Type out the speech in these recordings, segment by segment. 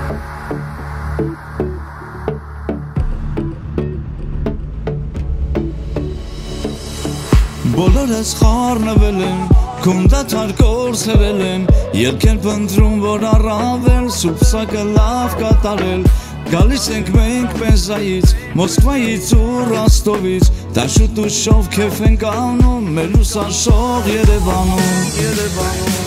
Բոլորս խառնվել են, քունդաթար կորսրել են, երկեր փնտրում, որ առավել սուպսակը լավ կատարել, գալիս ենք մենք Պենզայից, Մոսկվայից ու Ռոստովից, դաշուտ ու շով քեֆ ենք անում, մեր լուսաշող Երևանում,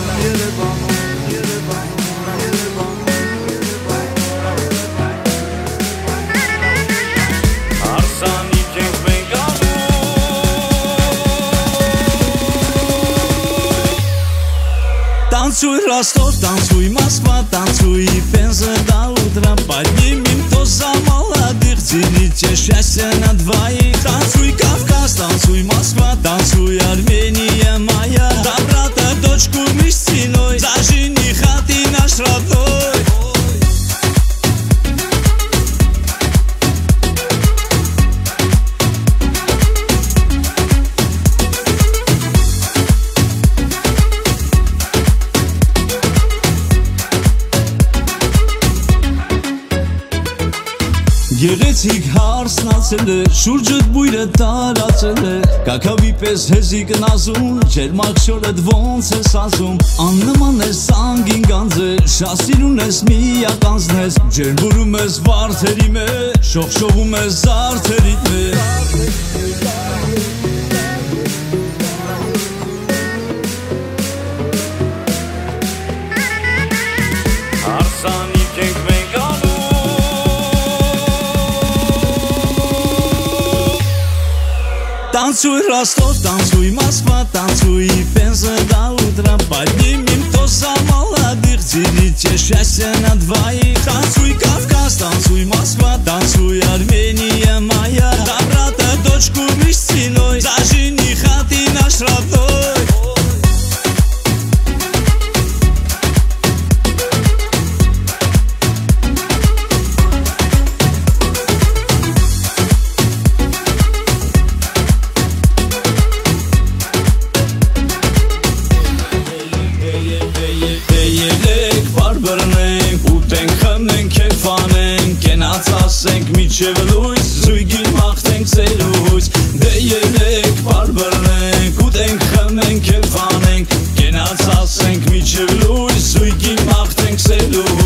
Танцуй, Ростов, танцуй, Москва, танцуй, Пенза до утра. Поднимем тост за молодых, делите счастье на двоих. Танцуй, Кавказ, танцуй, Москва, танцуй, Армения моя. За брата дочку мы стеной, за жениха ты наш родной. Գեղեցիկ հարսնացել է, շուրջդ բույրը տարածել է, կակավի պես հեզիկ նազում, ջերմակ շորդ ոնց ես ասում, աննման ես անգին գանձ է, շասիրուն ես միականձն ես, ջերմուրում ես վարդերի մեջ, շողշողում ես զարդերիտ մեջ. Танцуй, Ростов, танцуй, Москва, танцуй, Пенза до утра. Поднимем тост за молодых, делите счастье на двоих. Танцуй, Кавказ, танцуй, Москва, танцуй, Армения моя. За брата дочку мы стеной, за жениха ты наш родной. Ասենք միջև լույս, զույգին մաղթենք ծերույց. Դե ելեք բարբրնենք, ուտենք խմենք և վանենք. Կենաց ասենք միջև լույս, զույգին մաղթենք ծերույց.